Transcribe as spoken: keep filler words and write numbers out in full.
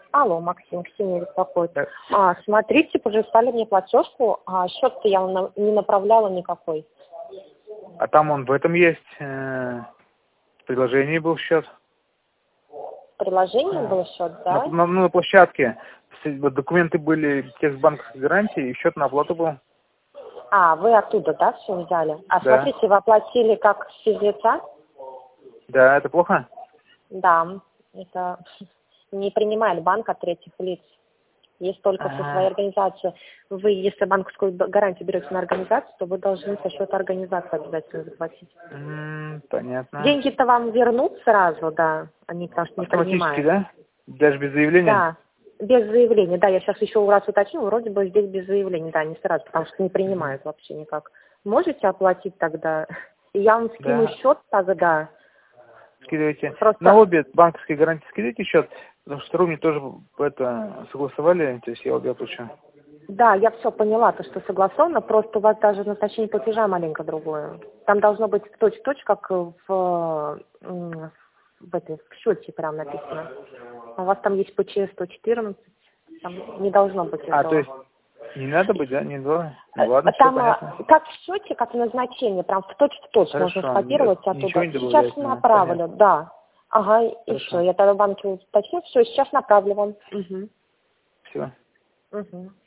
Алло, Максим, Ксения беспокоит. Так. А, смотрите, прислали мне платежку, а счет-то я на- не направляла никакой. А там он в этом есть, э, в приложении был счет. В приложении был счет, На, да? на, ну, на площадке. С- вот документы были, текст банковской гарантии, и счет на оплату был. А, вы оттуда, да, все взяли? А Да. смотрите, вы оплатили как с физлица? Да, это плохо? Да, это не принимает банк от третьих лиц. Есть только со своей Ага. организации. Вы, если банковскую гарантию берете на организацию, то вы должны со счета организации обязательно заплатить. М, понятно. Деньги-то вам вернут сразу, да, они потому что не Автоматически, принимают. да? Даже без заявления? Да, без заявления. Да, я сейчас еще раз уточню, вроде бы здесь без заявления, да, не сразу, потому что не принимают вообще никак. Можете оплатить тогда? Я вам скину Да. счет тогда. Скидывайте. Просто, На обе банковские гарантии скидывайте счет, потому что вторую мне тоже это согласовали, то есть я обе оплачу. да, я все поняла, то, что согласовано, просто у вас даже назначение платежа маленько другое. Там должно быть в точь-в-точь, как в, м, в, этой, в счете прям написано. У вас там есть ПЧ сто четырнадцать, там не должно быть А, то этого. есть не надо быть, да? Не два? Э, Ну ладно, все Там, а, понятно. как в счете, как в назначении, прям в точь-в-точь можно Хорошо, скопировать ни- ничего оттуда. не Сейчас добавляется, да? направлю, Понятно. да. Ага, и все. Хорошо. Я тогда в банке уточню. Все, сейчас направлю вам. Угу. Все. Угу.